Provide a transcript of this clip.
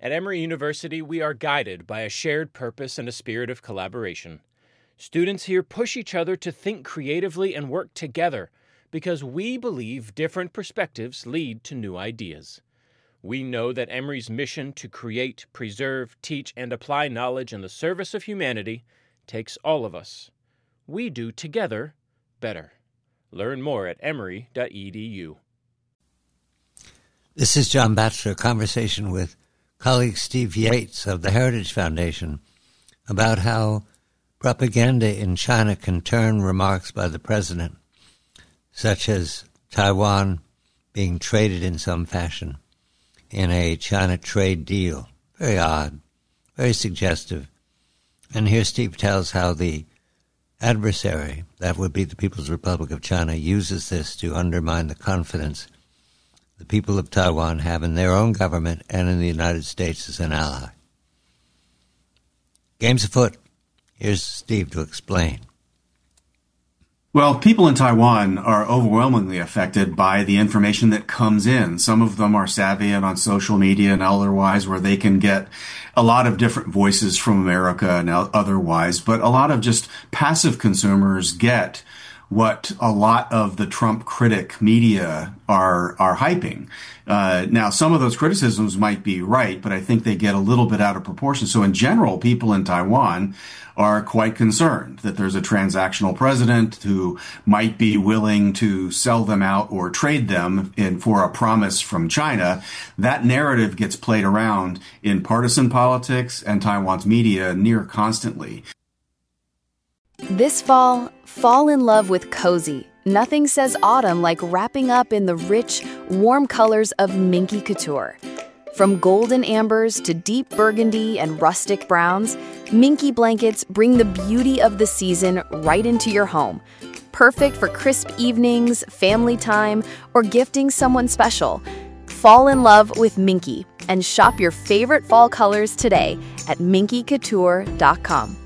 At Emory University, we are guided by a shared purpose and a spirit of collaboration. Students here push each other to think creatively and work together because we believe different perspectives lead to new ideas. We know that Emory's mission to create, preserve, teach, and apply knowledge in the service of humanity takes all of us. We do together better. Learn more at emory.edu. This is John Batchelor, conversation with colleague Steve Yates of the Heritage Foundation about how propaganda in China can turn remarks by the president, such as Taiwan being traded in some fashion in a China trade deal. Very odd, very suggestive. And here Steve tells how the adversary, that would be the People's Republic of China, uses this to undermine the confidence the people of Taiwan have in their own government and in the United States as an ally. Game's afoot. Here's Steve to explain. Well, people in Taiwan are overwhelmingly affected by the information that comes in. Some of them are savvy and on social media and otherwise, where they can get a lot of different voices from America and otherwise. But a lot of just passive consumers get what a lot of the Trump critic media are hyping. Now, some of those criticisms might be right, but I think they get a little bit out of proportion. So in general, people in Taiwan are quite concerned that there's a transactional president who might be willing to sell them out or trade them for a promise from China. That narrative gets played around in partisan politics and Taiwan's media near constantly. This fall in love with cozy. Nothing says autumn like wrapping up in the rich, warm colors of Minky Couture. From golden ambers to deep burgundy and rustic browns, Minky blankets bring the beauty of the season right into your home. Perfect for crisp evenings, family time, or gifting someone special. Fall in love with Minky and shop your favorite fall colors today at minkycouture.com.